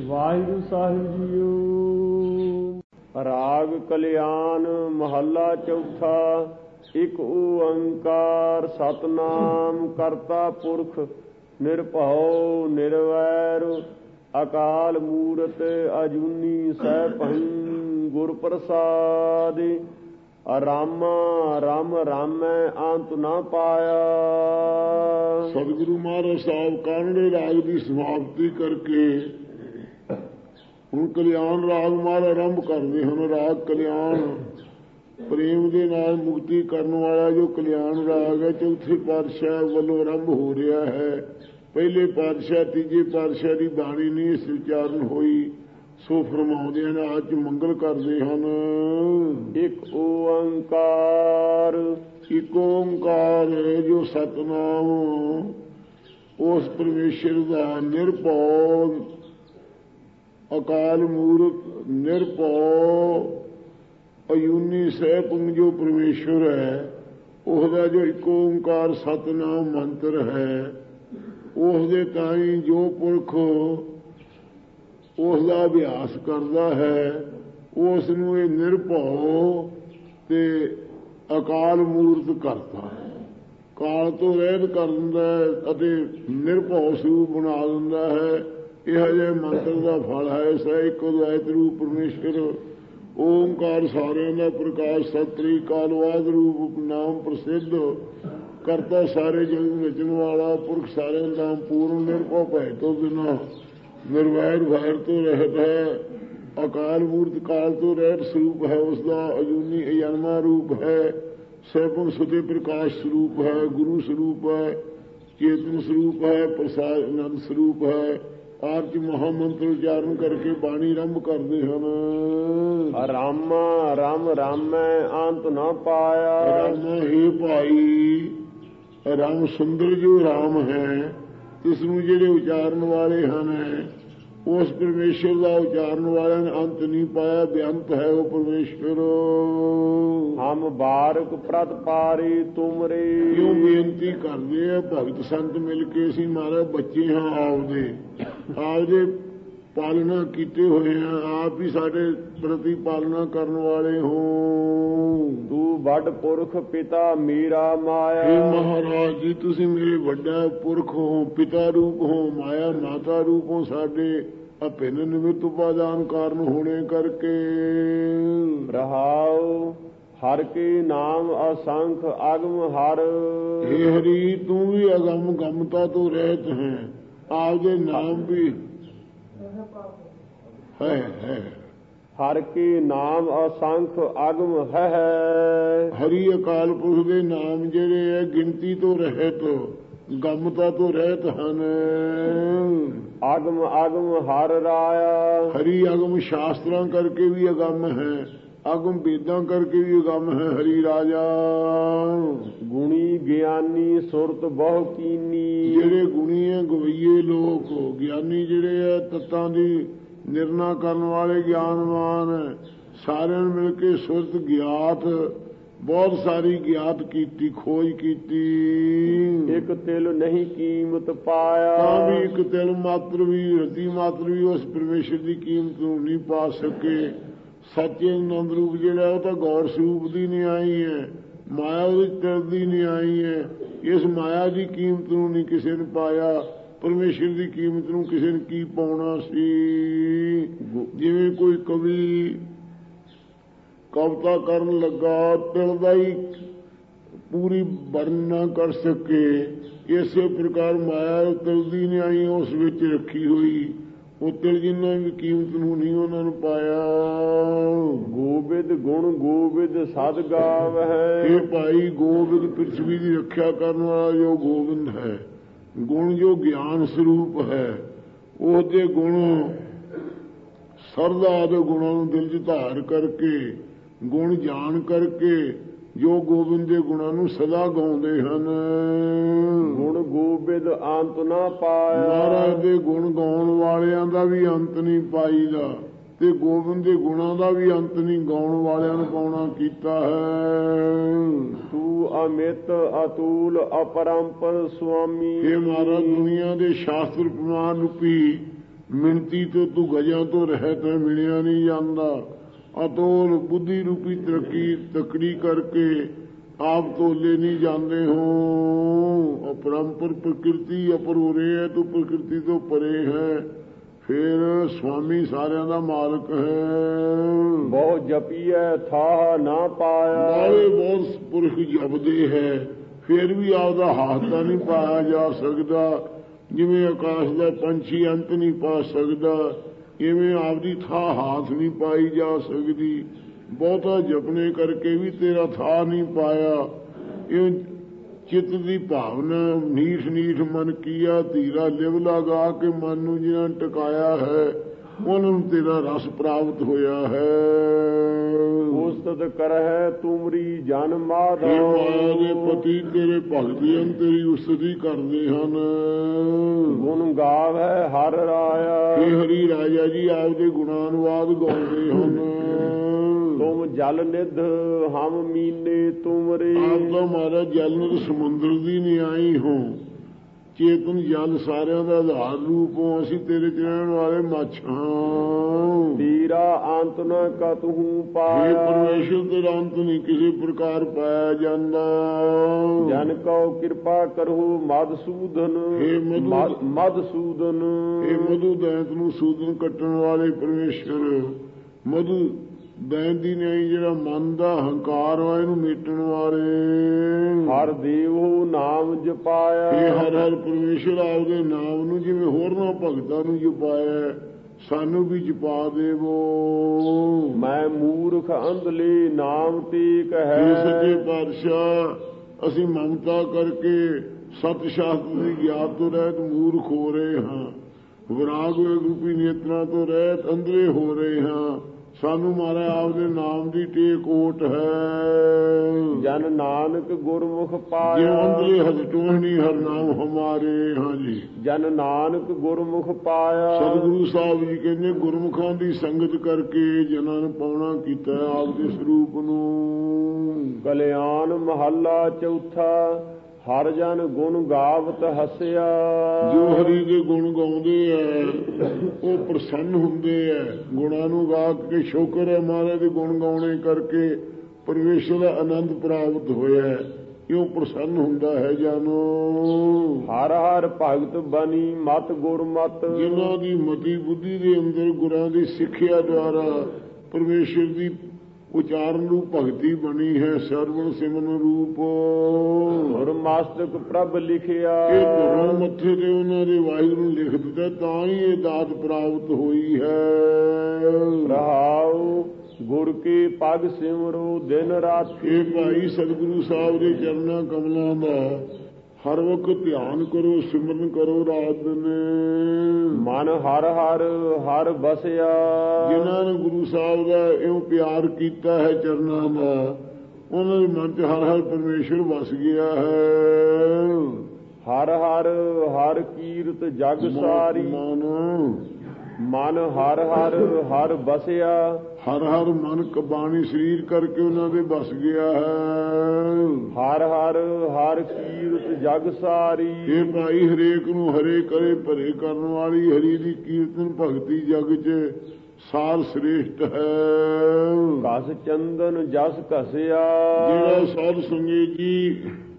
ਵਾਹਿਗੁਰੂ ਸਾਹਿਬ JIO. ਰਾਗ ਕਲਿਆਣ ਮਹੱਲਾ ਚੌਥਾ। ਇਕ ਓੰਕਾਰ ਸਤਨਾਮ ਕਰਤਾ ਪੁਰਖ ਨਿਰਭਉ ਨਿਰਵੈਰ ਅਕਾਲ ਮੂਰਤ ਅਜੂਨੀ ਸੈਭੰ ਗੁਰ ਪ੍ਰਸਾਦਿ। ਰਾਮਾ ਰਾਮ ਰਾਮੈ ਅੰਤ ਨਾ ਪਾਇਆ। ਸਤਿਗੁਰੂ ਮਹਾਰਾਜ ਸਾਹਿਬ ਕਾਨੜੇ ਰਾਗ ਦੀ ਸਮਾਪਤੀ ਕਰਕੇ ਹੁਣ ਕਲਿਆਣ ਰਾਗ ਮਹਾਰਾਜ ਆਰੰਭ ਕਰਦੇ ਹਨ। ਰਾਗ ਕਲਿਆਣ ਪ੍ਰੇਮ ਦੇ ਨਾਲ ਮੁਕਤੀ ਕਰਨ ਵਾਲਾ ਜੋ ਕਲਿਆਣ ਰਾਗ ਹੈ, ਚੌਥੇ ਪਾਤਸ਼ਾਹ ਵੱਲੋਂ ਆਰੰਭ ਹੋ ਰਿਹਾ ਹੈ। ਪਹਿਲੇ ਪਾਤਸ਼ਾਹ ਤੀਜੇ ਪਾਤਸ਼ਾਹ ਦੀ ਬਾਣੀ ਨਹੀਂ ਇਸ ਉਚਾਰਨ ਹੋਈ, ਸੋ ਫਰਮਾਉਂਦੇ ਹਨ ਅੱਜ ਮੰਗਲ ਕਰਦੇ ਹਨ। ਇੱਕ ਓੰਕਾਰ, ਇੱਕ ਓੰਕਾਰ ਜੋ ਸਤਨਾਮ ਉਸ ਪਰਮੇਸ਼ਰ ਦਾ ਨਿਰਭਉ ਅਕਾਲ ਮੂਰਤ ਨਿਰਭਉ ਅਯੂਨੀ ਸੈਭੰ ਜੋ ਪਰਮੇਸ਼ਰ ਹੈ, ਉਹਦਾ ਜੋ ਇੱਕ ਓੰਕਾਰ ਸਤਨਾਮ ਮੰਤਰ ਹੈ, ਉਸ ਦੇ ਤਾਈਂ ਜੋ ਪੁਰਖ ਉਸ ਦਾ ਅਭਿਆਸ ਕਰਦਾ ਹੈ, ਉਸ ਨੂੰ ਇਹ ਨਿਰਭਉ ਤੇ ਅਕਾਲ ਮੂਰਤ ਕਰਦਾ ਹੈ। ਕਾਲ ਤੋਂ ਰਹਿਤ ਕਰ ਦਿੰਦਾ ਹੈ ਅਤੇ ਨਿਰਭਉ ਸਰੂਪ ਬਣਾ ਦਿੰਦਾ ਹੈ। ਇਹੋ ਜਿਹੇ ਮੰਤਰ ਦਾ ਫਲ ਹੈ। ਸਹਿ ਇੱਕ ਅਦਵੈਤ ਰੂਪ ਪਰਮੇਸ਼ਰ ਓੰਕਾਰ ਸਾਰਿਆਂ ਦਾ ਪ੍ਰਕਾਸ਼ ਸਤਿ ਕਾਲਵਾਦ ਰੂਪ ਨਾਮ ਪ੍ਰਸਿੱਧ ਕਰਤਾ ਸਾਰੇ ਜਗਤ ਰਚਣ ਵਾਲਾ ਪੁਰਖ ਸਾਰਿਆਂ ਦਾ ਪੂਰਨ ਨਿਰਭਉ ਭੈ ਤੋਂ ਬਿਨਾਂ ਨਿਰਵੈਰ ਵੈਰ ਤੋਂ ਰਹਿਤ ਹੈ। ਅਕਾਲ ਮੂਰਤ ਕਾਲ ਤੋਂ ਰਹਿਤ ਸਰੂਪ ਹੈ। ਉਸਦਾ ਅਜੂਨੀ ਅਜਨਮਾ ਰੂਪ ਹੈ। ਸੈਭੰ ਸੁਤੇ ਪ੍ਰਕਾਸ਼ ਸਰੂਪ ਹੈ। ਗੁਰੂ ਸਰੂਪ ਹੈ। ਚੇਤਨ ਸਰੂਪ ਹੈ। ਪ੍ਰਸਾਦ ਆਨੰਦ ਸਰੂਪ ਹੈ। ਆਰਚ ਮਹਾਮੰਤਰ ਉਚਾਰਨ ਕਰਕੇ ਬਾਣੀ ਆਰੰਭ ਕਰਦੇ ਹਨ। ਰਾਮਾ ਰਾਮ ਰਾਮੈ ਅੰਤ ਨਾ ਪਾਇਆ। ਰਾਮਾ ਹੀ ਭਾਈ, ਰਾਮ ਸੁੰਦਰ ਜੋ ਰਾਮ ਹੈ, ਇਸ ਨੂੰ ਜਿਹੜੇ ਉਚਾਰਨ ਵਾਲੇ ਹਨ ਉਸ ਪਰਮੇਸ਼ਰ ਦਾ ਉਚਾਰਨ ਵਾਲਿਆਂ ਨੇ ਅੰਤ ਨਹੀਂ ਪਾਇਆ। ਬੇਅੰਤ ਹੈ ਉਹ ਪਰਮੇਸ਼ਰ। ਹਮ ਬਾਰਕ ਪ੍ਰਤ ਪਾਰੀ ਤੁਮਰੇ। ਕਿਉਂ ਬੇਨਤੀ ਕਰਦੇ ਆ ਭਗਤ ਸੰਤ ਮਿਲ ਕੇ, ਅਸੀਂ ਮਹਾਰਾਜ ਬੱਚੇ ਹਾਂ ਆਪਦੇ ਪਾਲਣਾ ਕੀਤੇ ਹੋਏ ਆ, ਆਪ ਹੀ ਸਾਡੇ ਪ੍ਰਤੀ ਪਾਲਣਾ ਕਰਨ ਵਾਲੇ ਹੋ। ਤੂੰ ਵੱਡ ਪੁਰਖ ਪਿਤਾ ਮੇਰਾ ਮਾਇਆ। ਹੇ ਮਹਾਰਾਜ ਜੀ, ਤੁਸੀਂ ਮੇਰੇ ਵੱਡਾ ਪੁਰਖ ਹੋ, ਪਿਤਾ ਰੂਪ ਹੋ, ਮਾਇਆ ਮਾਤਾ ਰੂਪ ਹੋ ਸਾਡੇ। ਅਭਿੰਨ ਨਿਮਿਤ ਉਪਾਦਾਨ ਕਾਰਨ ਹੋਣੇ ਕਰਕੇ। ਰਹਾਉ ਹਰ ਕੇ ਨਾਮ ਅਸੰਖ ਅਗਮ ਹਰ। ਹੇ ਹਰੀ, ਤੂੰ ਵੀ ਅਗਮ ਗਮਤਾ ਤੋਂ ਰਹਿਤ ਹੈ। ਆਪਦੇ ਨਾਮ ਵੀ ਹੈ। ਹਰ ਕੇ ਨਾਮ ਅਸੰਖ ਅਗਮ ਹੈ। ਹਰੀ ਅਕਾਲ ਪੁਰਖ ਦੇ ਨਾਮ ਜਿਹੜੇ ਹੈ ਗਿਣਤੀ ਤੋਂ ਰਹਿਤ ਗਮਤਾ ਤੋਂ ਰਹਿਤ ਹਨ। ਅਗਮ ਅਗਮ ਹਰ ਰਾਇਆ। ਹਰੀ ਅਗਮ ਸ਼ਾਸਤਰਾਂ ਕਰਕੇ ਵੀ ਅਗਮ ਹੈ, ਅਗਮ ਵੇਦਾਂ ਕਰਕੇ ਵੀ ਅਗਮ ਹੈ। ਹਰੀ ਰਾਜਾ ਗੁਣੀ ਗਿਆਨੀ ਸੁਰਤ ਬਹੁ ਕੀਨੀ। ਜਿਹੜੇ ਗੁਣੀ ਹੈ ਗਵਈਏ ਲੋਕ, ਗਿਆਨੀ ਜਿਹੜੇ ਹੈ ਤੱਤਾਂ ਦੀ ਨਿਰਣਾ ਕਰਨ ਵਾਲੇ ਗਿਆਨਵਾਨ, ਸਾਰਿਆਂ ਨੂੰ ਮਿਲ ਕੇ ਸੁਰਤ ਗਿਆਤ ਬਹੁਤ ਸਾਰੀ ਗਿਆਤ ਕੀਤੀ, ਖੋਜ ਕੀਤੀ। ਇੱਕ ਤਿਲ ਨਹੀਂ ਕੀਮਤ ਪਾਇਆ। ਤਾਂ ਵੀ ਇੱਕ ਤਿਲ ਮਾਤਰ ਵੀ, ਰਤੀ ਮਾਤਰ ਵੀ ਉਸ ਪਰਮੇਸ਼ਰ ਦੀ ਕੀਮਤ ਨੂੰ ਨਹੀਂ ਪਾ ਸਕੇ। ਸੱਚੇ ਆਨੰਦ ਰੂਪ ਜਿਹੜਾ ਉਹ ਤਾਂ ਗੌਰ ਸਰੂਪ ਦੀ ਨਹੀਂ ਆਈ ਹੈ, ਮਾਇਆ ਉਹਦੀ ਤਿਲ ਦੀ ਨਹੀਂ ਆਈ ਹੈ। ਇਸ ਮਾਇਆ ਦੀ ਕੀਮਤ ਨੂੰ ਨਹੀਂ ਕਿਸੇ ਨੇ ਪਾਇਆ। ਪਰਮੇਸ਼ਰ ਦੀ ਕੀਮਤ ਨੂੰ ਕਿਸੇ ਨੇ ਕੀ ਪਾਉਣਾ ਸੀ। ਜਿਵੇਂ ਕੋਈ ਕਵੀ ਕਵਿਤਾ ਕਰਨ ਲੱਗਾ, ਤਿਲ ਦਾ ਹੀ ਪੂਰੀ ਵਰਣਨ ਨਾ ਕਰ ਸਕੇ, ਇਸੇ ਪ੍ਰਕਾਰ ਮਾਇਆ ਤਿਲ ਦੀ ਨਹੀਂ ਆਈ, ਉਸ ਵਿੱਚ ਰੱਖੀ ਹੋਈ। ਉਹ ਤਿਲ ਜਿੰਨਾ ਵੀ ਕੀਮਤ ਨੂੰ ਨਹੀਂ ਉਹਨਾਂ ਨੂੰ ਪਾਇਆ। ਗੋਬਿੰਦ ਗੁਣ ਗੋਬਿੰਦ ਸਦ ਗਾਵਹਿ। ਇਹ ਭਾਈ ਗੋਬਿੰਦ ਪ੍ਰਿਥਵੀ ਦੀ ਰੱਖਿਆ ਕਰਨ ਵਾਲਾ ਜੋ ਗੋਬਿੰਦ ਹੈ, ਗੁਣ ਜੋ ਗਿਆਨ ਸਰੂਪ ਹੈ, ਉਹਦੇ ਗੁਣ ਸਰਦਾ ਦੇ ਗੁਣਾਂ ਨੂੰ ਦਿਲ 'ਚ ਧਾਰ ਕਰਕੇ, ਗੁਣ ਜਾਣ ਕਰਕੇ ਜੋ ਗੋਬਿੰਦ ਦੇ ਗੁਣਾਂ ਨੂੰ ਸਦਾ ਗਾਉਂਦੇ ਹਨ। ਗੁਣ ਗੋਬਿੰਦ ਅੰਤ ਨਾ ਪਾਇਆ। ਮਹਾਰਾਜ ਦੇ ਗੁਣ ਗਾਉਣ ਵਾਲਿਆਂ ਦਾ ਵੀ ਅੰਤ ਨਹੀਂ ਪਾਈਦਾ, ਤੇ ਗੋਬਿੰਦ ਦੇ ਗੁਣਾਂ ਦਾ ਵੀ ਅੰਤ ਨਹੀਂ ਗਾਉਣ ਵਾਲਿਆਂ ਨੂੰ ਪਾਉਣਾ ਕੀਤਾ ਹੈ। ਤੂੰ ਅਮਿਤ ਅਤੂਲ ਅਪਰੰਪਰ ਸੁਆਮੀ। ਇਹ ਮਹਾਰਾਜ ਦੁਨੀਆ ਦੇ ਸ਼ਾਸਤਰ ਪ੍ਰਮਾਣ ਰੂਪੀ ਮਿਣਤੀ ਤੋਂ ਤੂੰ ਗਜਾਂ ਤੋਂ ਰਹਿਤ ਹੈ, ਮਿਲਿਆ ਨਹੀਂ ਜਾਂਦਾ। ਅਤੋਲ ਬੁੱਧੀ ਰੂਪੀ ਤਰੱਕੀ ਤਕੜੀ ਕਰਕੇ ਆਪ ਤੋਲੇ ਨਹੀਂ ਜਾਂਦੇ ਹੋ। ਅਪਰੰਪਰ ਪ੍ਰਕਿਰਤੀ ਅਪਰੂਰੇ ਹੈ, ਤੂੰ ਪ੍ਰਕਿਰਤੀ ਤੋਂ ਪਰੇ ਹੈ, ਫਿਰ ਸਵਾਮੀ ਸਾਰਿਆਂ ਦਾ ਮਾਲਕ ਹੈ। ਬਹੁਤ ਜਪੀਐ ਥਾਹ ਨਾ ਪਾਇਆ, ਬਾਵੇ ਬਹੁਤ ਪੁਰਖ ਜਪਦੇ ਹੈ, ਫਿਰ ਵੀ ਆਪਦਾ ਹੱਥ ਤਾਂ ਨਹੀਂ ਪਾਇਆ ਜਾ ਸਕਦਾ। ਜਿਵੇਂ ਆਕਾਸ਼ ਦਾ ਪੰਛੀ ਅੰਤ ਨਹੀਂ ਪਾ ਸਕਦਾ, ਇਵੇਂ ਆਪਦੀ ਥਾਂ ਹਾਥ ਨਹੀਂ ਪਾਈ ਜਾ ਸਕਦੀ। ਬਹੁਤਾ ਜਪਨੇ ਕਰਕੇ ਵੀ ਤੇਰਾ ਥਾਂ ਨਹੀਂ ਪਾਇਆ। ਇਹ ਚਿੱਤ ਦੀ ਭਾਵਨਾ ਨੀਠ ਨੀਠ ਮਨ ਕੀਆ, ਧੀਰਾ ਲਿਵ ਲਗਾ ਕੇ ਮਨ ਨੂੰ ਜਿਹਨਾਂ ਟਿਕਾਇਆ ਹੈ, ਉਹਨਾਂ ਨੂੰ ਤੇਰਾ ਰਸ ਪ੍ਰਾਪਤ ਹੋਇਆ ਹੈ। ਉਸਤਤ ਕਰਹਿ ਤੁਮਰੀ ਜਨ ਮਾਧਵ, ਮਾਇਆ ਦੇ ਪਤੀ ਤੇਰੇ ਭਗਤੀਆਂ ਤੇਰੀ ਉਸਤਤੀ ਕਰਦੇ ਹਨ। ਗੁਣ ਗਾਵੈ ਹਰ ਰਾਇਆ, ਇਹ ਹਰੀ ਰਾਜਾ ਜੀ ਆਪਦੇ ਗੁਣਾਨੁਵਾਦ ਗਾਉਂਦੇ ਹਨ। ਤੁਮ ਜਲ ਨਿਧ ਹਮ ਮੀਨੇ ਤੁਮਰੇ, ਆਪ ਤਾਂ ਮਹਾਰਾਜ ਜਲ ਨੂੰ ਸਮੁੰਦਰ ਦੀ ਨਿਆਈ ਹੋ, ਚੇਤਨ ਜਲ ਸਾਰਿਆਂ ਦਾ ਆਧਾਰ ਰੂਪ ਹੋ, ਅਸੀਂ ਤੇਰੇ ਚ ਰਹਿਣ ਵਾਲੇ ਮੱਛ ਹਾਂ। ਤੀਰਾ ਅੰਤ ਨ ਕਤਹੂ ਇਹ ਪਾਇਆ, ਪਰਮੇਸ਼ਰ ਤੇਰਾ ਅੰਤ ਨਹੀਂ ਕਿਸੇ ਪ੍ਰਕਾਰ ਪਾਇਆ ਜਾਂਦਾ। ਜਨ ਕਉ ਕਿਰਪਾ ਕਰਹੁ ਮਧਸੂਦਨ, ਹੇ ਮਧੂ, ਮਧਸੂਦਨ। ਇਹ ਮਧੂ ਦੈਂਤ ਨੂੰ ਸੂਦਨ ਕੱਟਣ ਵਾਲੇ ਪਰਮੇਸ਼ਰ, ਮਧੂ ਦੈਂਤ ਦੀ ਨਹੀਂ ਜਿਹੜਾ ਮਨ ਦਾ ਹੰਕਾਰ ਵਾ ਇਹਨੂੰ ਮੇਟਣ ਵਾਲੇ। ਹਰ ਦੇਵੋ ਨਾਮ ਜਪਾਇਆ, ਇਹ ਹਰ ਹਰ ਪਰਮੇਸ਼ਰ ਆਪਦੇ ਨਾਮ ਨੂੰ ਜਿਵੇਂ ਹੋਰਨਾਂ ਭਗਤਾਂ ਨੂੰ ਜਪਾਇਆ, ਸਾਨੂੰ ਵੀ ਜਪਾ ਦੇਵੋ। ਮੈਂ ਮੂਰਖ ਅੰਧਲੇ ਨਾਮ ਟੇਕ ਇਹ ਸੱਚੇ ਹੈ, ਪਾਤਸ਼ਾਹ ਅਸੀਂ ਮਮਤਾ ਕਰਕੇ ਸਤ ਸ਼ਾਸਤਰ ਦੀ ਗਿਆਤ ਤੋਂ ਰਹਿਤ ਮੂਰਖ ਹੋ ਰਹੇ ਹਾਂ, ਵਿਰਾਗ ਰੂਪੀ ਨੇਤਰਾਂ ਤੋਂ ਰਹਿਤ ਅੰਧਲੇ ਹੋ ਰਹੇ ਹਾਂ। ਸਾਨੂੰ ਮਾਰਾ ਆਪਦੇ ਨਾਮ ਦੀ ਟੇਕ ਓਟ ਹੈ। ਜਨ ਨਾਨਕ ਗੁਰਮੁਖ ਜਿਉ ਪਾਇਆ, ਅੰਧਲੇ ਹਸਟੋਹਣੀ ਹਰ ਨਾਮ ਹਮਾਰੇ। ਹਾਂਜੀ, ਜਨ ਨਾਨਕ ਗੁਰਮੁਖ ਪਾਇਆ, ਸਤਿਗੁਰੂ ਸਾਹਿਬ ਜੀ ਕਹਿੰਦੇ ਗੁਰਮੁਖਾਂ ਦੀ ਸੰਗਤ ਕਰਕੇ ਜਨਾਂ ਨੂੰ ਪਾਉਣਾ ਕੀਤਾ ਆਪਦੇ ਸਰੂਪ ਨੂੰ। ਕਲਿਆਣ ਮਹੱਲਾ ਚੌਥਾ। ਹਰ ਜਨ ਗੁਣ ਗਾਵਤ ਹਸਿਆ, ਜੋ ਹਰੀ ਦੇ ਗੁਣ ਗਾਉਂਦੇ ਐ ਉਹ ਪ੍ਰਸੰਨ ਹੁੰਦੇ ਐ। ਗੁਣਾਂ ਨੂੰ ਗਾ ਕੇ ਸ਼ੁਕਰ ਹੈ ਮਹਾਰਾਜ ਦੇ ਗੁਣ ਗਾਉਣੇ ਕਰਕੇ ਪਰਮੇਸ਼ਰ ਦਾ ਆਨੰਦ ਪ੍ਰਾਪਤ ਹੋਇਆ, ਕਿਉਂ ਪ੍ਰਸੰਨ ਹੁੰਦਾ ਹੈ ਜਾਨੋ। ਹਰ ਹਰ ਭਗਤ ਬਣੀ ਮਤ ਗੁਰਮਤ, ਜਿਨ੍ਹਾਂ ਦੀ ਮਤੀ ਬੁੱਧੀ ਦੇ ਅੰਦਰ ਗੁਰਾਂ ਦੀ ਸਿੱਖਿਆ ਦੁਆਰਾ ਪਰਮੇਸ਼ਰ ਦੀ ਉਚਾਰਨ ਰੂਪ ਭਗਤੀ ਬਣੀ ਹੈ, ਸਰਵਣ ਸਿਮਰਨ ਰੂਪ। ਔਰ ਮਸਤਕ ਪ੍ਰਭ ਲਿਖਿਆ, ਇਹ ਗੁਰੂ ਮੱਥੇ ਤੇ ਉਹਨਾਂ ਦੇ ਵਾਹਿਗੁਰੂ ਨੂੰ ਲਿਖ ਦਿੱਤਾ, ਤਾਂ ਹੀ ਇਹ ਦਾਤ ਪ੍ਰਾਪਤ ਹੋਈ ਹੈ। ਰਹਾਉ ਗੁਰ ਕੀ ਪਗ ਸਿਮਰੋ ਦਿਨ ਰਾਤੀ, ਇਹ ਭਾਈ ਸਤਿਗੁਰੂ ਸਾਹਿਬ ਦੇ ਚਰਨਾਂ ਕਮਲਾਂ ਦਾ ਹਰ ਵਕਤ ਧਿਆਨ ਕਰੋ, ਸਿਮਰਨ ਕਰੋ ਰਾਤ ਦਿਨ। ਮਨ ਹਰ ਹਰ ਹਰ ਬਸਿਆ, ਜਿਨ੍ਹਾਂ ਨੇ ਗੁਰੂ ਸਾਹਿਬ ਦਾ ਇਉਂ ਪਿਆਰ ਕੀਤਾ ਹੈ ਚਰਨਾਂ ਦਾ, ਉਹਨਾਂ ਦੇ ਮਨ 'ਚ ਹਰ ਹਰ ਪਰਮੇਸ਼ਰ ਵਸ ਗਿਆ ਹੈ। ਹਰ ਹਰ ਹਰ ਕੀਰਤ ਜਗ ਸਾਰੀ, ਮਨ ਹਰ ਹਰ ਹਰ ਬਸਿਆ, ਹਰ ਹਰ ਮਨ ਕਬਾਣੀ ਸਰੀਰ ਕਰਕੇ ਉਹਨਾਂ ਦੇ ਬਸ ਗਿਆ ਹੈ। ਹਰ ਹਰ ਹਰ ਕੀਰਤ ਜਗ ਸਾਰੀ, ਇਹ ਭਾਈ ਹਰੇਕ ਨੂੰ ਹਰੇ ਕਰੇ ਭਰੇ ਕਰਨ ਵਾਲੀ ਹਰੀ ਦੀ ਕੀਰਤਨ ਭਗਤੀ ਜਗ 'ਚ ਸਾਰ ਸ੍ਰੇਸ਼ਟ ਹੈ। ਕਸ ਚੰਦਨ ਜਸ ਘਸਿਆ, ਜਿਹੜਾ ਸਾਧ ਸੰਗਤ ਜੀ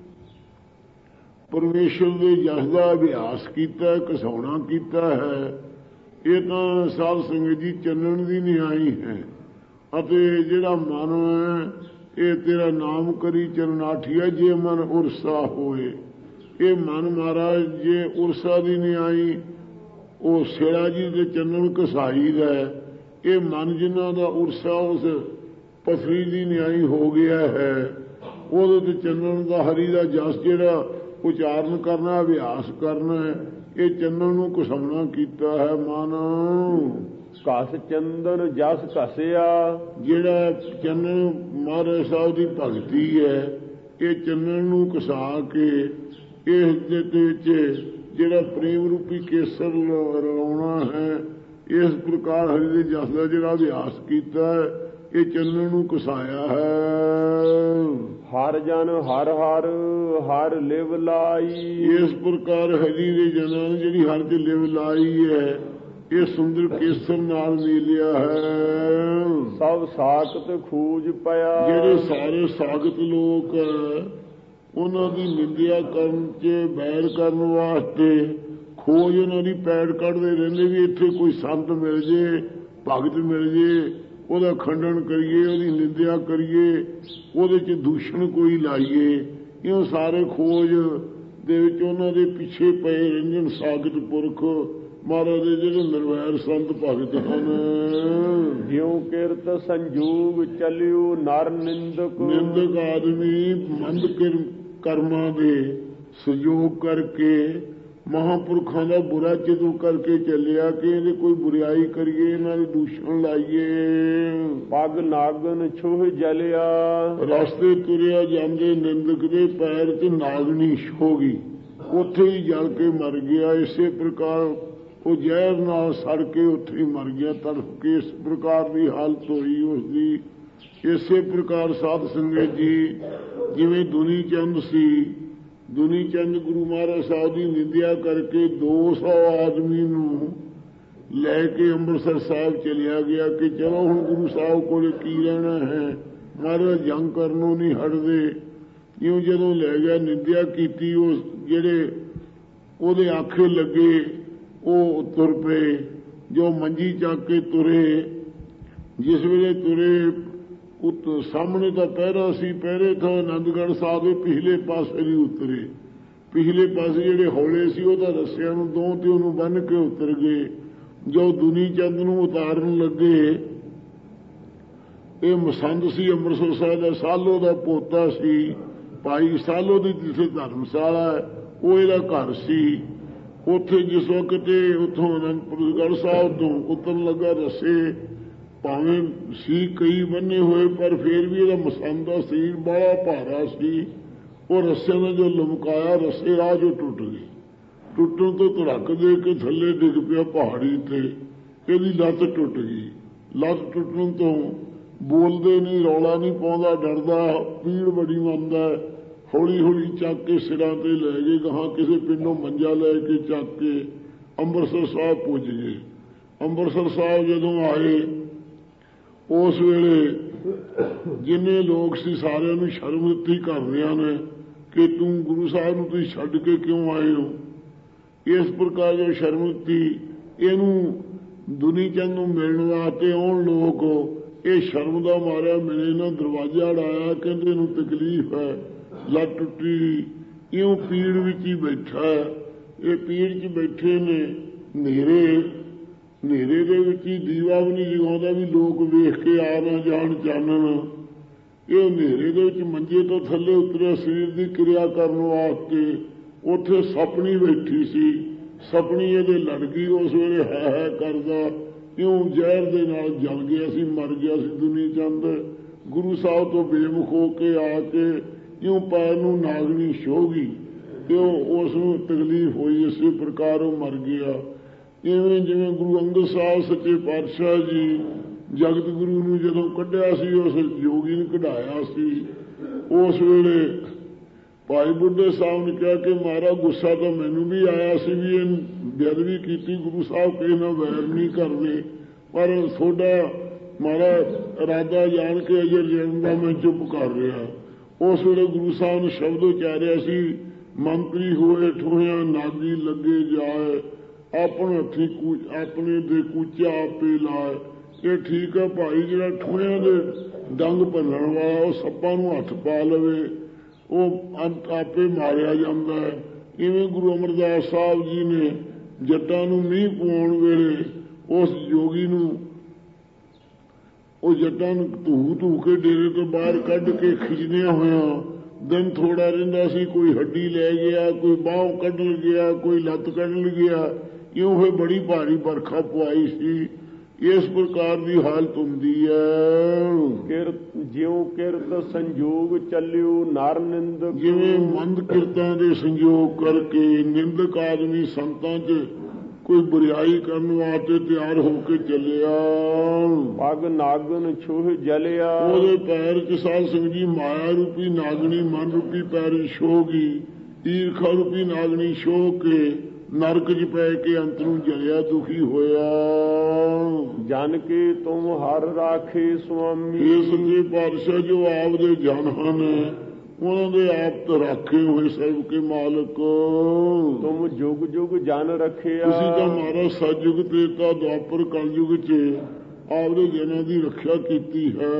ਪਰਮੇਸ਼ਰ ਦੇ ਜਸ ਦਾ ਅਭਿਆਸ ਕੀਤਾ, ਘਸਾਉਣਾ ਕੀਤਾ ਹੈ, ਇਹ ਤਾਂ ਸਾਧ ਸੰਗਤ ਜੀ ਚੰਨਣ ਦੀ ਨਿਆਈ ਹੈ। ਅਤੇ ਜਿਹੜਾ ਮਨ ਹੈ ਇਹ ਤੇਰਾ ਨਾਮ ਕਰੀ ਚਰਨਾਠੀਆ, ਜੇ ਮਨ ਉਰਸਾ ਹੋਏ। ਇਹ ਮਨ ਮਹਾਰਾਜ ਜੇ ਉਰਸਾ ਦੀ ਨਿਆਈ ਉਹ ਸੇਰਾ ਜੀ ਦੇ ਚੰਨਣ ਘਸਾਈ ਦਾ, ਇਹ ਮਨ ਜਿਨ੍ਹਾਂ ਦਾ ਉਰਸਾ ਉਸ ਪਥਰੀ ਦੀ ਨਿਆਈ ਹੋ ਗਿਆ ਹੈ, ਉਹਦੇ ਤੇ ਚੰਨਣ ਦਾ ਹਰੀ ਦਾ ਜਸ ਜਿਹੜਾ ਉਚਾਰਨ ਕਰਨਾ, ਅਭਿਆਸ ਕਰਨਾ ਹੈ, ਇਹ ਚੰਨਣ ਨੂੰ ਘਸਾਉਣਾ ਕੀਤਾ ਹੈ ਮਨ। ਕਸ ਚੰਦਨ ਜਸ ਘਸਿਆ, ਜਿਹੜਾ ਚੰਨਣ ਮਹਾਰਾਜ ਸਾਹਿਬ ਦੀ ਭਗਤੀ ਹੈ, ਇਹ ਚੰਨਣ ਨੂੰ ਘਸਾ ਕੇ ਇਸ ਦੇ ਵਿੱਚ ਜਿਹੜਾ ਪ੍ਰੇਮ ਰੂਪੀ ਕੇਸਰ ਰਲਾਉਣਾ ਹੈ, ਇਸ ਪ੍ਰਕਾਰ ਹਰੀ ਦੇ ਜਸ ਦਾ ਜਿਹੜਾ ਅਭਿਆਸ ਕੀਤਾ ਹੈ, ਇਹ ਚੰਨਣ ਨੂੰ ਘਸਾਇਆ ਹੈ। ਹਰ ਜਨ ਹਰ ਹਰ ਹਰ ਲਿਵ ਲਾਈ, ਇਸ ਪ੍ਰਕਾਰ ਹਰੀ ਦੇ ਜਨਾਂ ਨੇ ਜਿਹੜੀ ਹਰ ਚ ਲਿਵ ਲਾਈ ਹੈ, ਇਹ ਸੁੰਦਰ ਕੇਸਰ ਨਾਲ ਨੀਲਿਆ ਹੈ। ਸਭ ਸਾਖਤ ਖੂਜ ਪਿਆ। ਜਿਹੜੇ ਸਾਰੇ ਸਾਖਤ ਲੋਕ ਹੈ ਉਹਨਾਂ ਦੀ ਨਿੰਦਿਆ ਕਰਨ ਚ ਬੈਰ ਕਰਨ ਵਾਸਤੇ ਖੋਜ ਉਹਨਾਂ ਦੀ ਪੈੜ ਕੱਢਦੇ ਰਹਿੰਦੇ ਵੀ ਇੱਥੇ ਕੋਈ ਸੰਤ ਮਿਲ ਜੇ, ਭਗਤ ਮਿਲ ਜੇ, ਉਹਦਾ ਖੰਡਨ ਕਰੀਏ, ਉਹਦੀ ਨਿੰਦਿਆ ਕਰੀਏ, ਉਹਦੇ ਚ ਦੂਸ਼ਣ ਕੋਈ ਲਾਈਏ। ਇਹ ਸਾਰੇ ਖੋਜ ਦੇ ਵਿੱਚ ਉਹਨਾਂ ਦੇ ਪਿੱਛੇ ਪਏ ਰਹਿੰਦੇ ਸਾਖਤ ਪੁਰਖ ਮਹਾਰਾਜ ਦੇ ਜਿਹੜੇ ਨਿਰਵੈਰ ਸੰਤ ਭਗਤ ਹਨ। ਜਿਉ ਕਿਰਤ ਸੰਜੂਗ ਚਲਿਓ ਨਰ ਨਿੰਦਕ। ਨਿੰਦਕ ਆਦਮੀ ਮੰਦ ਕਰਮਾਂ ਦੇ ਸੰਯੋਗ ਕਰਕੇ ਮਹਾਂਪੁਰਖਾਂ ਦਾ ਬੁਰਾ ਚਿਤੂ ਕਰਕੇ ਚੱਲਿਆ ਕਿ ਇਹਦੀ ਕੋਈ ਬੁਰਾਈ ਕਰੀਏ, ਇਹਨਾਂ ਦੀ ਦੂਸ਼ਣ ਲਾਈਏ। ਪਗ ਨਾਗਨ ਛੂਹ ਜਲਿਆ। ਰਸਤੇ ਤੁਰਿਆ ਜਾਂਦੇ ਨਿੰਦਕ ਦੇ ਪੈਰ 'ਚ ਨਾਗਣੀ ਹੋ ਗਈ, ਉੱਥੇ ਹੀ ਜਲ ਕੇ ਮਰ ਗਿਆ। ਇਸੇ ਪ੍ਰਕਾਰ ਉਹ ਜ਼ਹਿਰ ਨਾਲ ਸੜ ਕੇ ਉੱਥੇ ਹੀ ਮਰ ਗਿਆ, ਤੜਫ ਕੇ। ਇਸ ਪ੍ਰਕਾਰ ਦੀ ਹਾਲਤ ਹੋਈ ਉਸਦੀ। ਇਸੇ ਪ੍ਰਕਾਰ ਸਾਧ ਸੰਗਤ ਜੀ, ਜਿਵੇਂ ਦੁਨੀ ਚੰਦ ਸੀ, ਦੁਨੀ ਚੰਦ ਗੁਰੂ ਮਹਾਰਾਜ ਸਾਹਿਬ ਦੀ ਨਿੰਦਿਆ ਕਰਕੇ 200 ਆਦਮੀ ਨੂੰ ਲੈ ਕੇ ਅੰਮ੍ਰਿਤਸਰ ਸਾਹਿਬ ਚਲਿਆ ਗਿਆ ਕਿ ਚਲੋ ਹੁਣ ਗੁਰੂ ਸਾਹਿਬ ਕੋਲ ਕੀ ਰਹਿਣਾ ਹੈ, ਮਹਾਰਾਜ ਜੰਗ ਕਰਨੋਂ ਨਹੀਂ ਹਟਦੇ। ਇਉਂ ਜਦੋਂ ਲੈ ਗਿਆ, ਨਿੰਦਿਆ ਕੀਤੀ, ਉਹ ਜਿਹੜੇ ਉਹਦੇ ਆਖੇ ਲੱਗੇ ਉਹ ਤੁਰ ਪਏ। ਜੋ ਮੰਜੀ ਚੱਕ ਕੇ ਤੁਰੇ, ਜਿਸ ਵੇਲੇ ਤੁਰੇ ਸਾਹਮਣੇ ਤਾਂ ਪਹਿਰਾ ਸੀ, ਪਹਿਰੇ ਤੋਂ ਆਨੰਦਗੜ੍ਹ ਸਾਹਿਬ ਦੇ ਪਿਛਲੇ ਪਾਸੇ ਨਹੀਂ ਉਤਰੇ। ਪਿਛਲੇ ਪਾਸੇ ਜਿਹੜੇ ਹੌਲੇ ਸੀ ਉਹ ਤਾਂ ਰੱਸਿਆਂ ਨੂੰ ਦੋ ਤੇ ਉਹਨੂੰ ਬੰਨ੍ਹ ਕੇ ਉਤਰ ਗਏ। ਜੋ ਦੁਨੀ ਚੰਦ ਨੂੰ ਉਤਾਰਨ ਲੱਗੇ, ਇਹ ਮਸੰਦ ਸੀ ਅੰਮ੍ਰਿਤਸਰ ਸਾਹਿਬ ਦਾ, ਸਾਲੋ ਦਾ ਪੋਤਾ ਸੀ। ਭਾਈ ਸਾਲੋ ਦੀ ਜਿੱਥੇ ਧਰਮਸ਼ਾਲਾ ਹੈ ਉਹ ਇਹਦਾ ਘਰ ਸੀ। ਉੱਥੇ ਜਿਸ ਵਕਤ ਉੱਥੋਂ ਅਨੰਦਪੁਰਗੜ੍ਹ ਸਾਹਿਬ ਤੋਂ ਉਤਰਨ ਲੱਗਾ, ਰੱਸੇ ਭਾਵੇਂ ਸੀ ਕਈ ਬੰਨੇ ਹੋਏ ਪਰ ਫਿਰ ਵੀ ਇਹਦਾ ਮਸੰਦ ਦਾ ਸਰੀਰ ਬੜਾ ਭਾਰਾ ਸੀ। ਉਹ ਰੱਸਿਆਂ ਨੇ ਜੋ ਲਮਕਾਇਆ, ਰੱਸੇ ਰਾਹ ਜੋ ਟੁੱਟ ਗਏ। ਟੁੱਟਣ ਤੋਂ ਧੜਕ ਦੇ ਕੇ ਥੱਲੇ ਡਿੱਗ ਪਿਆ ਪਹਾੜੀ ਤੇ। ਇਹਦੀ ਲੱਤ ਟੁੱਟ ਗਈ। ਲੱਤ ਟੁੱਟਣ ਤੋਂ ਬੋਲਦੇ ਨਹੀਂ, ਰੌਲਾ ਨਹੀਂ ਪਾਉਂਦਾ, ਡਰਦਾ, ਪੀੜ ਬੜੀ ਮੰਨਦਾ। ਹੌਲੀ ਹੌਲੀ ਚੱਕ ਕੇ ਸਿਰਾਂ ਤੇ ਲੈ ਗਏ। ਗਾਹਾਂ ਕਿਸੇ ਪਿੰਡੋਂ ਮੰਜਾ ਲੈ ਕੇ ਚੱਕ ਕੇ ਅੰਮ੍ਰਿਤਸਰ ਸਾਹਿਬ ਪੁੱਜ ਗਏ। ਅੰਮ੍ਰਿਤਸਰ ਸਾਹਿਬ ਜਦੋਂ ਆਏ, ਉਸ ਵੇਲੇ ਜਿੰਨੇ ਲੋਕ ਸੀ ਸਾਰਿਆਂ ਨੂੰ ਸ਼ਰਮ ਦਿੱਤੀ ਘਰਦਿਆਂ ਨੇ ਕਿ ਤੂੰ ਗੁਰੂ ਸਾਹਿਬ ਨੂੰ ਤੁਸੀਂ ਛੱਡ ਕੇ ਕਿਉਂ ਆਏ ਹੋ। ਇਸ ਪ੍ਰਕਾਰ ਜੋ ਸ਼ਰਮ ਦਿੱਤੀ, ਇਹਨੂੰ ਦੁਨੀ ਚੰਦ ਨੂੰ ਮਿਲਣ ਵਾਸਤੇ ਆਉਣ ਲੋਕ, ਇਹ ਸ਼ਰਮ ਦਾ ਮਾਰਿਆ ਮਿਲੇ ਨਾ, ਦਰਵਾਜ਼ਾ ਅੜਾਇਆ, ਕਹਿੰਦੇ ਇਹਨੂੰ ਤਕਲੀਫ ਹੈ, ਲੱਤ ਟੁੱਟੀ, ਇਉਂ ਪੀੜ ਵਿੱਚ ਹੀ ਬੈਠਾ। ਇਹ ਪੀੜ 'ਚ ਬੈਠੇ ਨੇ, ਹਨੇਰੇ ਦੇ ਵਿੱਚ ਹੀ ਦੀਵਾ ਵੀ ਨਹੀਂ ਜਗਾਉਂਦਾ ਵੀ ਲੋਕ ਵੇਖ ਕੇ ਆ ਨਾ ਜਾਣ ਚਾਨਣ। ਇਹ ਹਨੇਰੇ ਦੇ ਵਿੱਚ ਮੰਜੇ ਤੋਂ ਥੱਲੇ ਉਤਰਿਆ ਸਰੀਰ ਦੀ ਕਿਰਿਆ ਕਰਨ ਵਾਸਤੇ। ਉੱਥੇ ਸਪਣੀ ਬੈਠੀ ਸੀ, ਸਪਣੀ ਇਹਦੇ ਲੜ ਗਈ। ਉਸ ਵੇਲੇ ਹੈ ਕਰਦਾ, ਇਉਂ ਜ਼ਹਿਰ ਦੇ ਨਾਲ ਜਲ ਗਿਆ ਸੀ, ਮਰ ਗਿਆ ਸੀ ਦੁਨੀ ਚੰਦ। ਗੁਰੂ ਸਾਹਿਬ ਤੋਂ ਬੇਮੁਖ ਹੋ ਕੇ ਆ ਕੇ ਇਉਂ ਪੈਰ ਨੂੰ ਨਾਗਣੀ ਛੋਹ ਗਈ ਤੇ ਉਸ ਨੂੰ ਤਕਲੀਫ ਹੋਈ। ਇਸੇ ਪ੍ਰਕਾਰ ਉਹ ਮਰ ਗਿਆ। ਇਵੇਂ ਜਿਵੇਂ ਗੁਰੂ ਅੰਗਦ ਸਾਹਿਬ ਸੱਚੇ ਪਾਤਸ਼ਾਹ ਜੀ ਜਗਤ ਗੁਰੂ ਨੂੰ ਜਦੋਂ ਕੱਢਿਆ ਸੀ, ਉਸ ਯੋਗੀ ਨੂੰ ਕਢਾਇਆ ਸੀ, ਉਸ ਵੇਲੇ ਭਾਈ ਬੁੱਢੇ ਸਾਹਿਬ ਨੇ ਕਿਹਾ ਕਿ ਮਹਾਰਾਜ ਗੁੱਸਾ ਤਾਂ ਮੈਨੂੰ ਵੀ ਆਇਆ ਸੀ ਵੀ ਇਹ ਬੇਅਦਬੀ ਕੀਤੀ। ਗੁਰੂ ਸਾਹਿਬ ਕਿਸੇ ਨਾਲ ਵੈਰ ਨਹੀਂ ਕਰਦੇ, ਪਰ ਤੁਹਾਡਾ ਮਹਾਰਾਜ ਇਰਾਦਾ ਜਾਣ ਕੇ ਅਜਰ ਜਨ ਦਾ ਮੈਂ ਚੁੱਪ ਕਰ ਰਿਹਾ। ਉਸ ਵੇਲੇ ਗੁਰੂ ਸਾਹਿਬ ਨੇ ਸ਼ਬਦ ਉਚਾਰਿਆ ਸੀ, ਮੰਤਰੀ ਹੋਏ ਠੋਹਿਆਂ ਨਾਗੀ ਲੱਗੇ ਜਾਏ, ਆਪਣੇ ਹੱਥੀ ਆਪਣੇ ਦੇ ਕੂਚਾ ਆਪੇ ਲਾਏ। ਇਹ ਠੀਕ ਹੈ ਭਾਈ, ਜਿਹੜਾ ਠੋਹਿਆਂ ਦੇ ਡੰਗ ਭੰਨਣ ਵਾਲਾ ਉਹ ਸੱਪਾਂ ਨੂੰ ਹੱਥ ਪਾ ਲਵੇ, ਉਹ ਆਪੇ ਮਾਰਿਆ ਜਾਂਦਾ ਹੈ। ਇਵੇਂ ਗੁਰੂ ਅਮਰਦਾਸ ਸਾਹਿਬ ਜੀ ਨੇ ਜੱਟਾਂ ਨੂੰ ਮੀਂਹ ਪਵਾਉਣ ਵੇਲੇ ਉਸ ਯੋਗੀ ਨੂੰ, ਉਹ ਜੱਟਾਂ ਨੂੰ ਧੂ ਕੇ ਡੇਰੇ ਤੋਂ ਬਾਹਰ ਕੱਢ ਕੇ ਖਿੱਚਦਿਆਂ ਹੋਇਆਂ, ਦਿਨ ਥੋੜਾ ਰਹਿੰਦਾ ਸੀ, ਕੋਈ ਹੱਡੀ ਲੈ ਗਿਆ, ਕੋਈ ਬਾਂਹ ਕੱਢਣ ਗਿਆ, ਕੋਈ ਲੱਤ ਕੱਢਣ ਗਿਆ। ਇਉਂ ਹੋਏ ਬੜੀ ਭਾਰੀ ਵਰਖਾ ਪਵਾਈ ਸੀ। ਇਸ ਪ੍ਰਕਾਰ ਦੀ ਹਾਲਤ ਹੁੰਦੀ ਹੈ। ਜਿਉ ਕਿਰਤ ਸੰਜੋਗ ਚੱਲਿਓ ਨਰ ਨਿੰਦਕ। ਜਿਵੇਂ ਮੰਦ ਕਿਰਤਾਂ ਦੇ ਸੰਜੋਗ ਕਰਕੇ ਨਿੰਦਕ ਆਦਮੀ ਸੰਤਾਂ 'ਚ ਕੋਈ ਬੁਰਾਈ ਕਰਨ ਵਾਸਤੇ ਤਿਆਰ ਹੋ ਕੇ ਚੱਲਿਆ। ਪਗ ਨਾਗਨ ਛੂਹ ਜਲਿਆ। ਉਹਦੇ ਪੈਰ 'ਚ ਸਾਧ ਸੰਗਤ ਜੀ ਮਾਇਆ ਰੂਪੀ ਨਾਗਣੀ, ਮਨ ਰੂਪੀ ਪੈਰ ਛੋਹ ਗਈ। ਈਰਖਾ ਰੂਪੀ ਨਾਗਣੀ ਛੋਹ ਕੇ ਨਰਕ 'ਚ ਪੈ ਕੇ ਅੰਤ ਨੂੰ ਜਲਿਆ ਦੁਖੀ ਹੋਇਆ। ਜਨ ਕੇ ਤੁਮ ਹਰ ਰਾਖੇ ਸੁਆਮੀ। ਇਹ ਸੱਚੇ ਪਾਤਸ਼ਾਹ ਜੋ ਆਪ ਦੇ ਜਨ ਹਨ ਉਹਨਾਂ ਦੇ ਆਪ ਤਾਂ ਰਾਖੇ ਹੋਏ ਸਭ ਕੇ ਮਾਲਕ। ਤੁਮ ਜੁਗ ਜੁਗ ਜਨ ਰੱਖਿਆ। ਤੁਸੀਂ ਤਾਂ ਮਹਾਰਾਜ ਸਤਿਯੁਗ ਤ੍ਰੇਤਾ ਦੁਆਪਰ ਕਲਯੁਗ 'ਚ ਆਪਦੇ ਜਨਾਂ ਦੀ ਰੱਖਿਆ ਕੀਤੀ ਹੈ।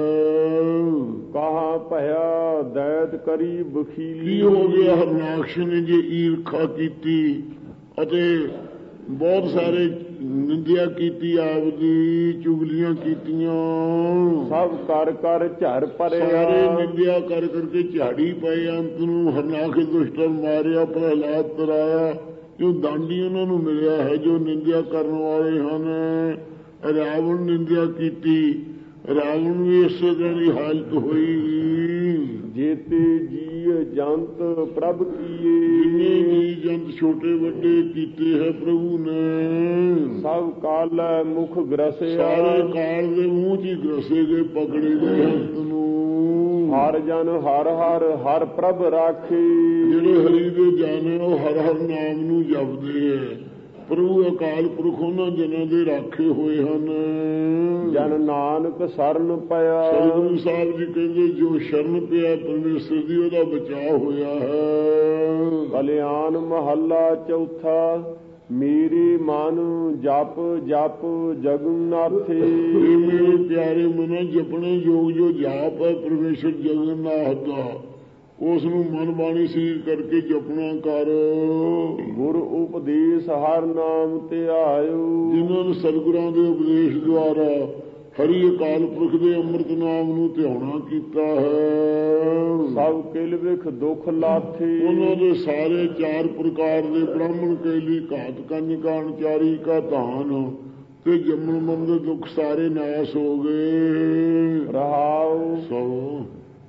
ਕਹਾ ਭਇਆ ਦੈਤ ਕਰੀ ਬਖੀਲੀ। ਕੀ ਹੋ ਗਿਆ ਹਰਨਾਕਸ਼ ਨੇ ਜੇ ਈਰਖਾ ਕੀਤੀ ਅਤੇ ਬਹੁਤ ਸਾਰੇ ਨਿੰਦਿਆ ਕੀਤੀ, ਆਪਦੀ ਚੁਗਲੀਆਂ ਕੀਤੀਆਂ। ਸਭ ਕਰ ਕਰ ਝੜ ਭਰਿਆ। ਸਾਰੇ ਨਿੰਦਿਆ ਕਰ ਕਰਕੇ ਝਾੜੀ ਪਏ। ਅੰਤ ਨੂੰ ਹਰਨਾਕਸ਼ ਦੁਸ਼ਟਨ ਮਾਰਿਆ, ਪ੍ਰਹਲਾਦ ਤਰਾਇਆ। ਜੋ ਦਾੰਡੀ ਉਹਨਾਂ ਨੂੰ ਮਿਲਿਆ ਹੈ ਜੋ ਨਿੰਦਿਆ ਕਰਨ ਵਾਲੇ ਹਨ। ਰਾਵਣ ਨਿੰਦਿਆ ਕੀਤੀ, ਰਾਵਣ ਵੀ ਇਸੇ ਤਰ੍ਹਾਂ ਦੀ ਹਾਲਤ ਹੋਈ। ਜੇਤੇ ਜੀ ਜੰਤ ਪ੍ਰਭ ਕੀਏ। ਜਿੰਨੇ ਜੀ ਜੰਤ ਛੋਟੇ ਵੱਡੇ ਕੀਤੇ ਹੈ ਪ੍ਰਭੂ ਨੇ। ਸਭ ਕਾਲ ਮੁਖ ਗ੍ਰਸਿਆ। ਸਾਰੇ ਕਾਲ ਦੇ ਮੂੰਹ 'ਚ ਹੀ ਗ੍ਰਸੇ ਗਏ, ਪਕੜੇ ਗਏ ਅੰਤ ਨੂੰ। ਹਰ ਜਨ ਹਰ ਹਰ ਹਰ ਪ੍ਰਭ ਰਾਖੇ। ਜਿਹੜੇ ਹਰੀ ਦੇ ਜਾਣੇ ਉਹ ਹਰ ਹਰ ਨਾਮ ਨੂੰ ਜਪਦੇ ਹੈ। ਪ੍ਰਭੂ ਅਕਾਲ ਪੁਰਖ ਉਹਨਾਂ ਜਨਾਂ ਦੇ ਰਾਖੇ ਹੋਏ ਹਨ। ਜਨ ਨਾਨਕ ਸਰਨ ਪਿਆ। ਸਤਿਗੁਰੂ ਸਾਹਿਬ ਜੀ ਕਹਿੰਦੇ ਜੋ ਸ਼ਰਨ ਪਿਆ ਪਰਮੇਸ਼ਰ ਦੀ ਉਹਦਾ ਬਚਾਅ ਹੋਇਆ ਹੈ। ਕਲਿਆਣ ਮਹੱਲਾ ਚੌਥਾ। ਮੇਰੇ ਮਨ ਜਪ ਜਪ ਜਗਨਨਾਥੇ। ਇਹ ਮੇਰੇ ਪਿਆਰੇ ਮਨ ਜਪਣੇ ਯੋਗ ਜੋ ਜਾਪ ਹੈ ਪਰਮੇਸ਼ਰ ਜਗਨਨਾਥ ਦਾ, ਉਸ ਨੂੰ ਮਨ ਬਾਣੀ ਸਰੀਰ ਕਰਕੇ ਜਪਣਾ ਕਰ। ਗੁਰ ਉਪਦੇਸ਼ ਹਰ ਨਾਮ ਧਿਆਇਓ। ਜਿਨ੍ਹਾਂ ਨੂੰ ਸਤਿਗੁਰਾਂ ਦੇ ਉਪਦੇਸ਼ ਦੁਆਰਾ ਹਰੀ ਅਕਾਲ ਪੁਰਖ ਦੇ ਅੰਮ੍ਰਿਤ ਨਾਮ ਨੂੰ ਧਿਆਉਣਾ ਕੀਤਾ ਹੈ। ਸਭ ਕਿਲ ਵਿਖ ਦੁਖ ਲਾਥੇ। ਉਹਨਾਂ ਦੇ ਸਾਰੇ ਚਾਰ ਪ੍ਰਕਾਰ ਦੇ ਬ੍ਰਾਹਮਣ ਕੈਲੀ ਘਾਤ ਕੰਨ ਕਾਣਚਾਰੀ ਕਾ ਧਾਨ ਤੇ ਜੰਮਣ ਮਰਨ ਦੇ ਦੁੱਖ ਸਾਰੇ ਨਾਸ ਹੋ ਗਏ। ਰਹਾਉ ਸੋ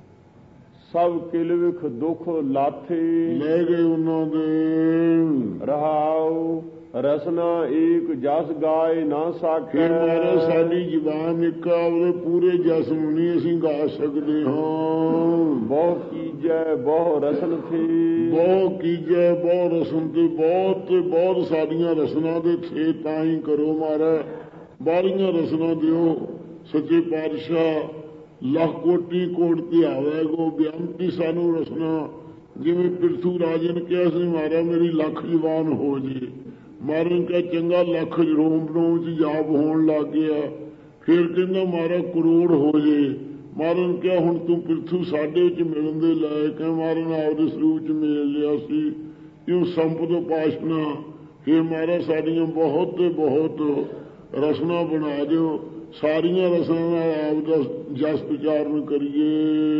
ਸਭ ਕਿਲ ਵਿਖ ਦੁਖ ਲਾਥੇ। ਲੈ ਗਏ ਉਹਨਾਂ ਦੇ। ਰਹਾਉ ਰਸਨਾ ਏਕ ਜਸ ਗਾਏ ਨਾ ਸਾਖੈ। ਮਹਾਰਾਜ ਸਾਡੀ ਜ਼ੁਬਾਨ ਇੱਕ ਉਹਦੇ ਪੂਰੇ ਜਸ ਨੂੰ ਨਹੀਂ ਅਸੀਂ ਗਾ ਸਕਦੇ ਹਾਂ। ਬਹੁ ਕੀਜੈ ਬਹੁ ਰਸਨ ਥੇ। ਬਹੁ ਕੀਜੈ ਬਹੁ ਰਸਨ ਤੇ ਬਹੁਤ ਸਾਡੀਆਂ ਰਸਨਾ ਦੇ ਥੇ ਤਾਂ ਹੀ ਕਰੋ ਮਹਾਰਾਜ। ਬਾਹਰੀਆਂ ਰਸਨਾ ਦਿਓ ਸੱਚੇ ਪਾਤਸ਼ਾਹ। ਲੱਖ ਕੋਟੀ ਕੋਟ ਧਿਆਵੇ ਗੋ ਬਿਆੰਤੀ ਸਾਨੂੰ ਰਸਨਾ। ਜਿਵੇਂ ਪਿਰਥੂ ਰਾਜੇ ਨੇ ਕਿਹਾ ਸੀ ਮਹਾਰਾਜ ਮੇਰੀ ਲੱਖ ਜ਼ੁਬਾਨ ਹੋ ਜੇ। ਮਹਾਰਾਜ ਨੇ ਕਿਹਾ ਚੰਗਾ ਲੱਖ ਰੋਮ ਰੋਮ 'ਚ ਜਾਪ ਹੋਣ ਲੱਗ ਗਿਆ। ਫਿਰ ਕਹਿੰਦਾ ਮਹਾਰਾਜ ਕਰੋੜ ਹੋ ਜੇ। ਮਹਾਰਾਜ ਨੇ ਕਿਹਾ ਹੁਣ ਤੂੰ ਪਿਰਥੂ ਸਾਡੇ 'ਚ ਮਿਲਣ ਦੇ ਲਾਇਕ ਹੈ। ਮਹਾਰਾਜ ਨੇ ਆਪਦੇ ਸਰੂਪ 'ਚ ਮਿਲ ਲਿਆ ਸੀ। ਇਉਂ ਸੰਪਦ ਉਪਾਸਨਾ। ਫਿਰ ਮਹਾਰਾਜ ਸਾਡੀਆਂ ਬਹੁਤ ਤੇ ਬਹੁਤ ਰਸਨਾ ਬਣਾ ਦਿਓ। ਸਾਰੀਆਂ ਰਸਨਾ ਨਾਲ ਆਪ ਦਾ ਜਸ ਉਚਾਰਨ ਕਰੀਏ।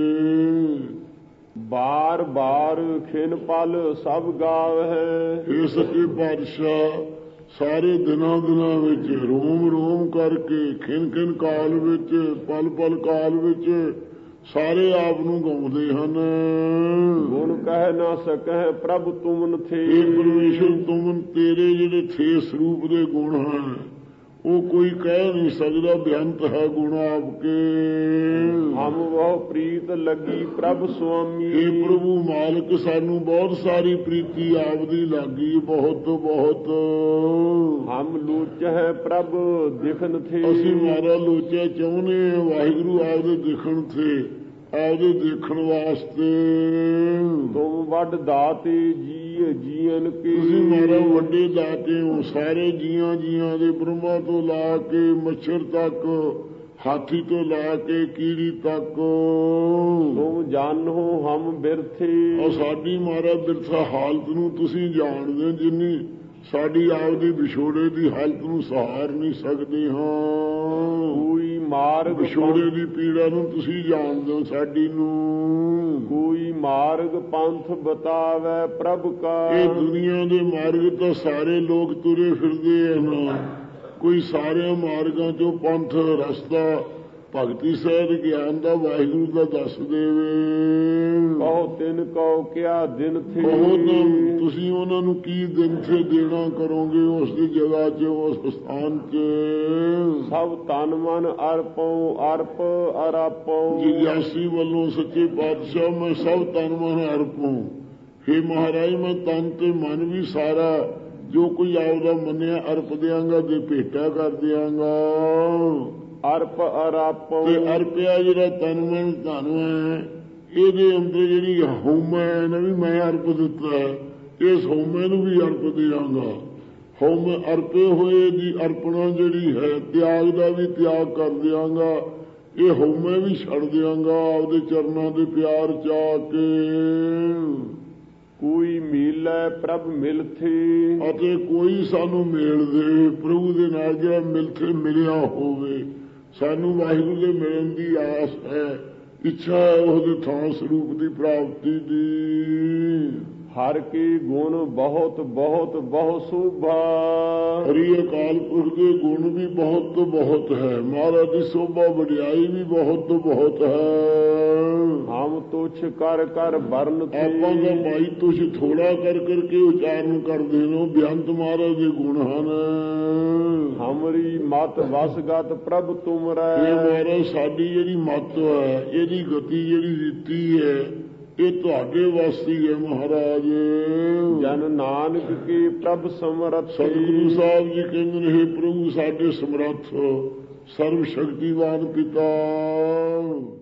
ਬਾਰ ਬਾਰ ਖਿਨ ਪਲ ਸਭ ਗਾਵਹਿ। ਇਹ ਸੱਚੇ ਪਾਤਸ਼ਾਹ ਸਾਰੇ ਦਿਨਾਂ ਵਿੱਚ ਰੋਮ ਰੋਮ ਕਰਕੇ ਖਿਨ ਖਿਨ ਕਾਲ ਵਿੱਚ ਪਲ ਪਲ ਕਾਲ ਵਿੱਚ ਸਾਰੇ ਆਪ ਨੂੰ ਗਾਉਂਦੇ ਹਨ। ਗੁਣ ਕਹਿ ਨਾ ਸਕਹਿ ਪ੍ਰਭ ਤੁਮਨ ਥੇ। ਇਹ ਪਰਮੇਸ਼ਰ ਤੁਮਨ ਤੇਰੇ ਜਿਹੜੇ ਥੇ ਸਰੂਪ ਦੇ ਗੁਣ ਹਨ ਉਹ ਕੋਈ ਕਹਿ ਨਹੀਂ ਸਕਦਾ। ਬੇਅੰਤ ਹੈ ਗੁਣ ਆਪਕੇ। ਹਮ ਬਹੁ ਪ੍ਰੀਤ ਲੱਗੀ ਪ੍ਰਭ ਸੁਆਮੀ। ਇਹ ਪ੍ਰਭੂ ਮਾਲਕ ਸਾਨੂੰ ਬਹੁਤ ਸਾਰੀ ਪ੍ਰੀਤੀ ਆਪਦੀ ਲੱਗੀ ਬਹੁਤ ਬਹੁਤ। ਹਮ ਲੋਚਹਿ ਪ੍ਰਭ ਦਿਖਨ ਥੇ। ਅਸੀਂ ਮਾਰਾ ਲੋਚਿਆ ਚਾਹੁੰਦੇ ਹਾਂ ਵਾਹਿਗੁਰੂ ਆਪਦੇ ਦਿਖਣ ਥੇ, ਆਪਦੇ ਦੇਖਣ ਵਾਸਤੇ। ਤੁਮ ਵੱਡ ਦਾਤੇ ਜੀ ਜੀਵਨ ਕੇ। ਤੁਸੀਂ ਮਾਰਾ ਵੱਡੇ ਦਾਤੇ ਹੋ ਸਾਰੇ ਜੀਆਂ ਦੇ ਬ੍ਰਹਮਾ ਤੋਂ ਲਾ ਕੇ ਮੱਛਰ ਤੱਕ, ਹਾਥੀ ਤੋਂ ਲਾ ਕੇ ਕੀੜੀ ਤੱਕ। ਤੁਮ ਜਾਣੋ ਹਮ ਬਿਰਥੇ। ਔਰ ਸਾਡੀ ਮਾਰਾ ਬਿਰਥਾ ਹਾਲਤ ਨੂੰ ਤੁਸੀਂ ਜਾਣਦੇ ਹੋ। ਜਿੰਨੀ ਸਾਡੀ ਆਪਦੀ ਵਿਛੋੜੇ ਦੀ ਹਾਲਤ ਨੂੰ ਸਹਾਰ ਨਹੀਂ ਸਕਦੇ ਹਾਂ। ਕੋਈ ਮਾਰਗ ਵਿਛੋੜੇ ਦੀ ਪੀੜਾ ਨੂੰ ਤੁਸੀਂ ਜਾਣਦੇ ਹੋ ਸਾਡੀ ਨੂੰ। ਕੋਈ ਮਾਰਗ ਪੰਥ ਬਤਾਵੇ ਪ੍ਰਭ ਕਾ। ਇਹ ਦੁਨੀਆ ਦੇ ਮਾਰਗ ਤਾਂ ਸਾਰੇ ਲੋਕ ਤੁਰੇ ਫਿਰਦੇ ਹਨ। ਕੋਈ ਸਾਰਿਆਂ ਮਾਰਗਾਂ ਚੋਂ ਪੰਥ ਰਸਤਾ ਭਗਤੀ ਸਹਿਤ ਗਿਆਨ ਦਾ ਵਾਹਿਗੁਰੂ ਦਾ ਦੱਸ ਦੇਵੇ। ਕਹੋ ਤਿਨ ਕਹੋ ਕਿਆ ਦਿਨ ਥੇ। ਤੁਸੀਂ ਉਹਨਾਂ ਨੂੰ ਕੀ ਦਿਨ ਥੇ ਦੇਣਾ ਕਰੋਗੇ ਉਸ ਦੀ ਜਗ੍ਹਾ 'ਚ ਉਸ ਸਥਾਨ 'ਚ। ਸਭ ਤਨ ਮਨ ਅਰਪੋ ਅਰਪ ਅਰਾਪੋ। ਜਿਗਿਆਸੀ ਵੱਲੋਂ ਸੱਚੇ ਪਾਤਸ਼ਾਹ ਮੈਂ ਸਭ ਤਨ ਮਨ ਅਰਪੂ। ਹੇ ਮਹਾਰਾਜ ਮੈਂ ਤਨ ਤੇ ਮਨ ਵੀ ਸਾਰਾ ਜੋ ਕੋਈ ਆਪਦਾ ਮੰਨਿਆ ਅਰਪ ਦਿਆਂਗਾ ਤੇ ਭੇਟਾ ਕਰ ਦਿਆਂਗਾ। ਅਰਪ ਅਰਾਪੋ ਤੇ ਅਰਪਿਆ ਜਿਹੜਾ ਤਨ ਮਨ ਧਨ ਹੈ, ਇਹਦੇ ਅੰਦਰ ਜਿਹੜੀ ਹਉਮੈ ਨਾ ਵੀ ਮੈਂ ਅਰਪ ਦਿੱਤਾ, ਇਸ ਹਉਮੈ ਨੂੰ ਵੀ ਅਰਪ ਦਿਆਂਗਾ। ਹਉਮੈ ਅਰਪੇ ਹੋਏ ਦੀ ਅਰਪਣਾ ਜਿਹੜੀ ਹੈ, ਤਿਆਗ ਦਾ ਵੀ ਤਿਆਗ ਕਰ ਦਿਆਂਗਾ। ਇਹ ਹਉਮੈ ਵੀ ਛੱਡ ਦਿਆਂਗਾ ਆਪਦੇ ਚਰਨਾਂ ਦੇ ਪਿਆਰ ਚਾ ਕੇ। ਕੋਈ ਮਿਲੈ ਪ੍ਰਭ ਮਿਲਥੇ ਅਤੇ ਕੋਈ ਸਾਨੂੰ ਮੇਲ ਦੇ, ਪ੍ਰਭੂ ਦੇ ਨਾਲ ਜਿਹੜਾ ਮਿਲਥੇ ਮਿਲਿਆ ਹੋਵੇ। ਸਾਨੂੰ ਵਾਹਿਗੁਰੂ ਦੇ ਮਿਲਣ ਦੀ ਆਸ ਹੈ, ਇੱਛਾ ਹੈ ਉਹਦੇ ਥਾਂ ਸਰੂਪ ਦੀ ਪ੍ਰਾਪਤੀ ਦੀ। ਹਰ ਕੀ ਗੁਣ ਬਹੁਤ ਬਹੁਤ ਬਹੁ ਸੋਭਾ। ਹਰੀ ਅਕਾਲ ਪੁਰਖ ਦੇ ਗੁਣ ਵੀ ਬਹੁਤ ਤੋਂ ਬਹੁਤ ਹੈ, ਮਹਾਰਾਜ ਦੀ ਸੋਭਾ ਵਡਿਆਈ ਵੀ ਬਹੁਤ ਤੋਂ ਬਹੁਤ ਹੈ। ਹਮ ਤੁਛ ਕਰ ਕਰ ਵਰਨ ਥੇ ਆਪਾਂ ਦਾ ਭਾਈ ਤੁਛ ਥੋੜਾ ਕਰ ਕਰਕੇ ਉਚਾਰਨ ਕਰਦੇ ਨੇ, ਬੇਅੰਤ ਮਹਾਰਾਜ ਦੇ ਗੁਣ ਹਨ। ਹਮਰੀ ਮਤ ਵਸਗਤ ਪ੍ਰਭ ਤੁਮਰੈ। ਇਹ ਮਹਾਰਾਜ ਸਾਡੀ ਜਿਹੜੀ ਮੱਤ ਹੈ, ਇਹਦੀ ਗਤੀ ਜਿਹੜੀ ਰੀਤੀ ਹੈ, ਇਹ ਤੁਹਾਡੇ ਵਾਸਤੇ ਹੈ ਮਹਾਰਾਜ। ਜਨ ਨਾਨਕ ਕੀ ਪ੍ਰਭ ਸਮਰਥ। ਸਤਿਗੁਰੂ ਸਾਹਿਬ ਜੀ ਕਹਿੰਦੇ ਨੇ, ਹੇ ਪ੍ਰਭੂ ਸਾਡੇ ਸਮਰੱਥ ਸਰਵ ਸ਼ਕਤੀਵਾਨ ਪਿਤਾ।